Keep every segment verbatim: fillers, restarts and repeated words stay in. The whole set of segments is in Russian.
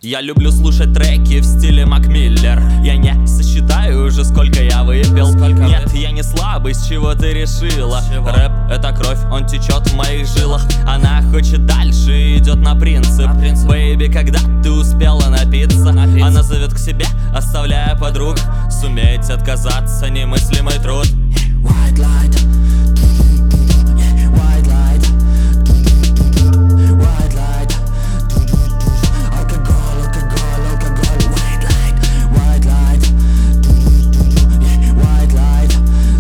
Я люблю слушать треки в стиле Мак Миллер. Я не сосчитаю уже, сколько я выпил. Сколько Нет, вы... я не слабый, с чего ты решила? Чего? Рэп — это кровь, он течет в моих жилах. Она хочет дальше, идет на принцип, на принцип. Бэйби, когда ты успела напиться, напиться, она зовет к себе, оставляя подруг. Суметь отказаться — немыслимый труд. White light, white light, white light, алкоголь, алкоголь, алкоголь. White light, white light, white light,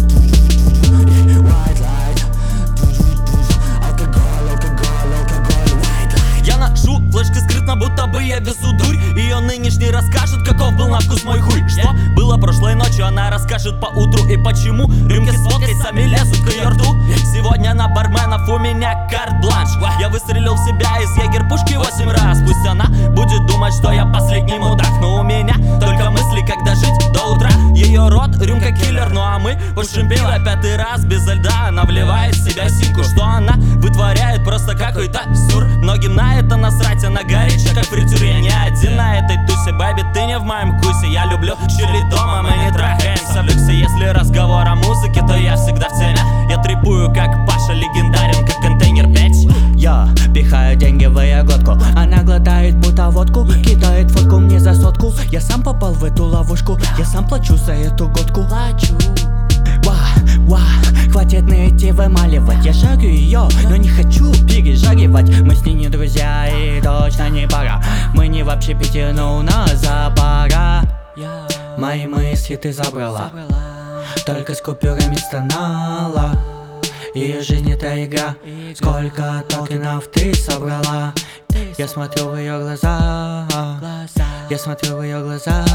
white light, алкоголь, алкоголь, алкоголь. White light. Я ношу флешки скрытно, будто бы я везу дурь. Ее нынешний расскажет, каков был на вкус мой хуй. Что было прошлой ночью, она расскажет по утру. И почему рюмки с водкой сами лезут к ее рту. Сегодня на барменов у меня карт-бланш. Я выстрелил в себя из егер-пушки восемь раз. Пусть она будет думать, что я последний мудак, но у меня только мысли, как дожить до утра. Ее рот рюмка киллер, ну а мы пушим пиво пятый раз без льда. Она вливает в себя синьку, что она вытворяет, просто какой-то сюр. Многим на это насрать, она горячая, как фритюр. Я не один на этой тусе, бэби, ты не в моем вкусе. Я люблю чилить дома, мы не трахаемся в люксе. Если разговор о музыке, то я всегда в теме. Я трипую, как Паша, легендарен, как контейнер пять. Я пихаю деньги в ее глотку. Она глотает будто водку, кидает фотку мне за сотку. Я сам попал в эту ловушку, я сам плачу за эту годку. Плачу. Ва, ва, хватит найти вымаливать. Я шарю ее, но не хочу пережаривать. Мы с ней не друзья и точно не пара. Мы не в общепите, но у нас за пара. Мои мысли ты забрала, только с купюрами стонала. И жизнь это игра, сколько токенов ты собрала. Я смотрю в ее глаза, я смотрю в ее глаза.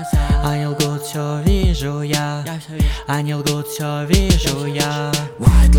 Они лгут, все вижу я, они лгут, все вижу я.